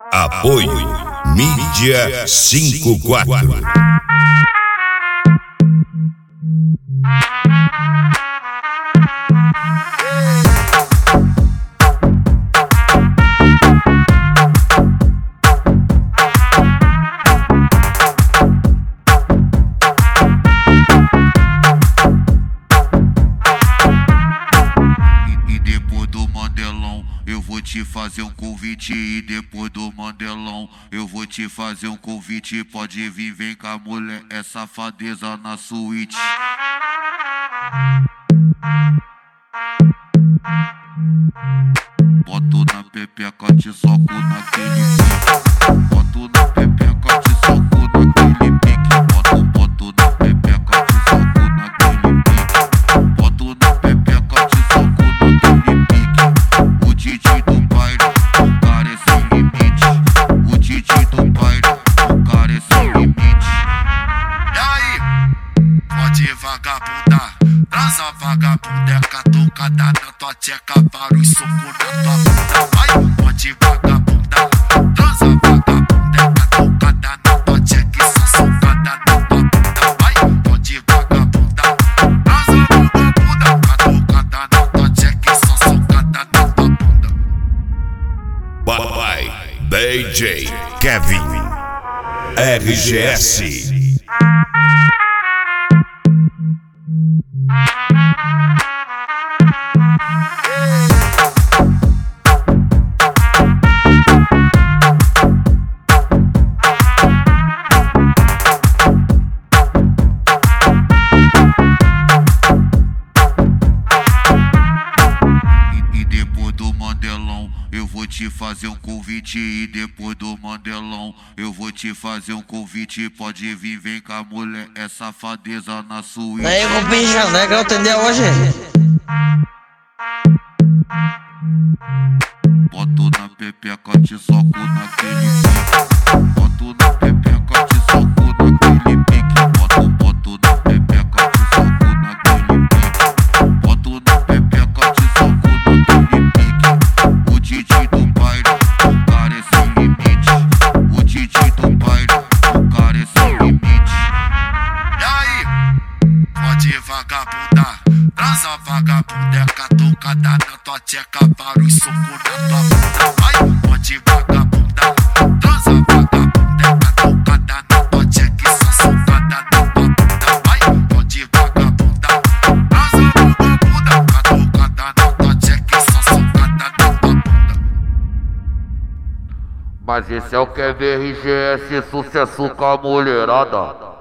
Apoio Mídia 54. Eu vou te fazer um convite e depois do Mandelão eu vou te fazer um convite. Pode vir, vem cá, mulher, é safadeza na suíte. Boto na pepeca, te soco naquele pique. Boto na pepeca, te soco naquele pique. Boto na pepeca, te soco naquele pique. Boto na pepeca, te soco naquele pique. O DJ do baile, o cara é sem limite. O DJ do baile, o cara é sem limite. E aí, pode vagabundar, transa vagabunda, é catucada na tua tcheca, para os socos na tua bunda. Vai, pode vagabundar, transa vagabunda, é catucada na tua tcheca, e só socada na tua bunda. Vai, pode vagabundar, transa vagabunda, catucada na tua tcheca, e só socada na tua bunda. Papai DJ Kevin RGS. Eu vou te fazer um convite e depois do Mandelão eu vou te fazer um convite. Pode vir, vem cá, mulher, é safadeza na suíte. Aí, roupinha negra, entendeu hoje? Boto na pepeca, te soco naquele pique. Boto na pepeca, te soco naquele pique. Boto na pepeca, te soco naquele pique. Boto na pepeca, te soco naquele pique. O DJ do baile, o cara é sem limite. O DJ do baile, o cara é sem limite. E aí, pode vagabundar, transa vagabunda, é catucada na tua tcheca, para os socos na tua bunda. Vai, pode vagabundar, transa vagabunda, é catucada na tua tcheca, e só socada na tua bunda. Vai, pode vagabundar, transa vagabunda, catucada na tua tcheca, e só socada na tua bunda. Mas esse é o Kevin RGS, sucesso com a mulherada.